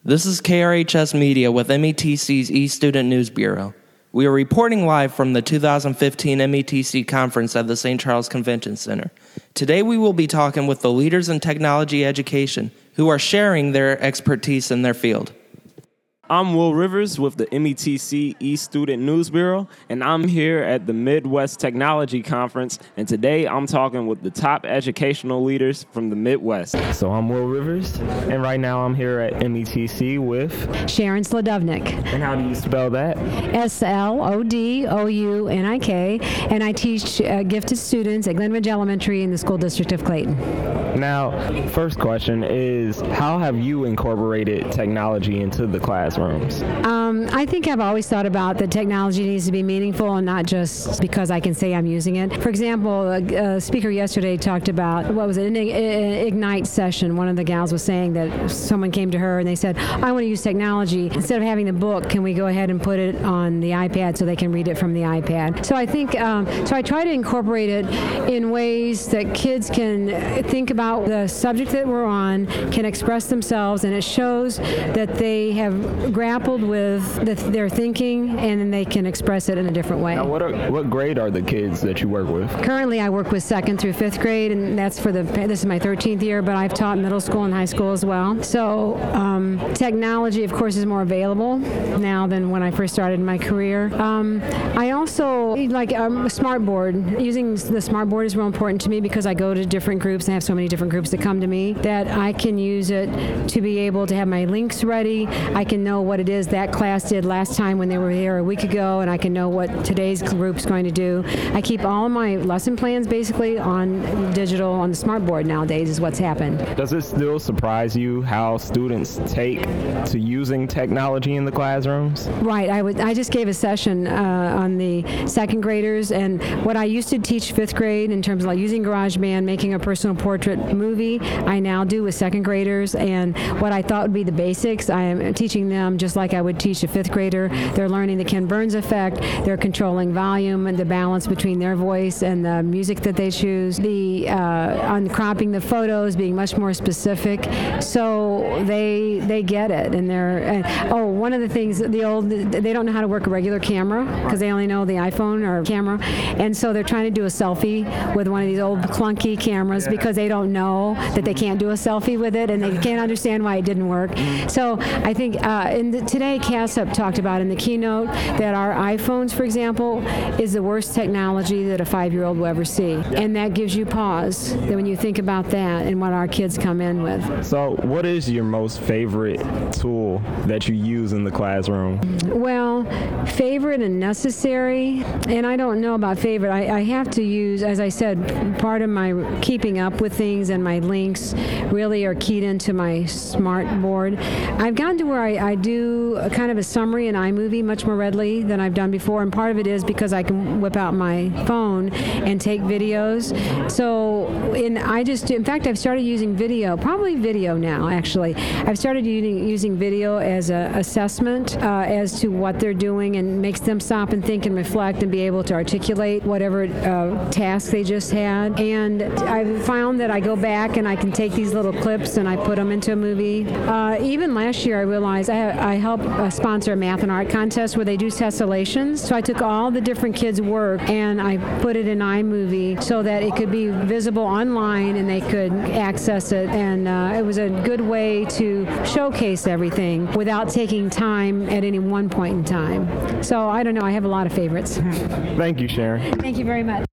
This is KRHS Media with METC's E-Student News Bureau. We are reporting live from the 2015 METC Conference at the St. Charles Convention Center. Today we will be talking with the leaders in technology education who are sharing their expertise in their field. I'm Will Rivers with the METC E-Student News Bureau, and I'm here at the Midwest Technology Conference, and today I'm talking with the top educational leaders from the Midwest. So I'm Will Rivers, and right now I'm here at METC with Sharon Slodovnik. And how do you spell that? Slodounik, and I teach gifted students at Glenridge Elementary in the School District of Clayton. Now, first question is, how have you incorporated technology into the classrooms? I think I've always thought about that technology needs to be meaningful and not just because I can say I'm using it. For example, a speaker yesterday talked about, an Ignite session. One of the gals was saying that someone came to her and they said, I want to use technology. Instead of having the book, can we go ahead and put it on the iPad so they can read it from the iPad? So I think, so I try to incorporate it in ways that kids can think about the subject that we're on, can express themselves, and it shows that they have grappled with their thinking, and then they can express it in a different way. Now, what grade are the kids that you work with? Currently, I work with 2nd through 5th grade, and that's this is my 13th year, but I've taught middle school and high school as well. So technology, of course, is more available now than when I first started my career. I also like smartboard. Using the smartboard is real important to me because I go to different groups and I have so many different groups that come to me that I can use it to be able to have my links ready. I can know what it is that class did last time when they were here a week ago, and I can know what today's group's going to do. I keep all of my lesson plans basically on digital on the smartboard nowadays is what's happened. Does it still surprise you how students take to using technology in the classrooms? Right. I just gave a session on the 2nd graders, and what I used to teach 5th grade in terms of like using GarageBand, making a personal portrait movie, I now do with 2nd graders, and what I thought would be the basics, I am teaching them just like I would teach a 5th grader. They're learning the Ken Burns effect. They're controlling volume and the balance between their voice and the music that they choose. On cropping the photos, being much more specific. So they get it, and one of the things they don't know how to work a regular camera because they only know the iPhone or camera, and so they're trying to do a selfie with one of these old clunky cameras because they don't know that they can't do a selfie with it, and they can't understand why it didn't work. So I think today CASUP talked about in the keynote that our iPhones, for example, is the worst technology that a 5-year-old will ever see, and that gives you pause when you think about that and what our kids come in with. So what is your most favorite tool that you use in the classroom? Well, favorite and necessary, and I don't know about favorite. I have to use, as I said, part of my keeping up with things and my links really are keyed into my smart board. I've gotten to where I do a kind of a summary in iMovie much more readily than I've done before, and part of it is because I can whip out my phone and take videos. So, in fact, I've started using video now, actually. I've started using video as an assessment as to what they're doing, and makes them stop and think and reflect and be able to articulate whatever task they just had. And I've found that I go back and I can take these little clips and I put them into a movie. Even last year I realized I helped sponsor a math and art contest where they do tessellations. So I took all the different kids' work and I put it in iMovie so that it could be visible online and they could access it. And it was a good way to showcase everything without taking time at any one point in time. So I don't know. I have a lot of favorites. Thank you, Sharon. Thank you very much.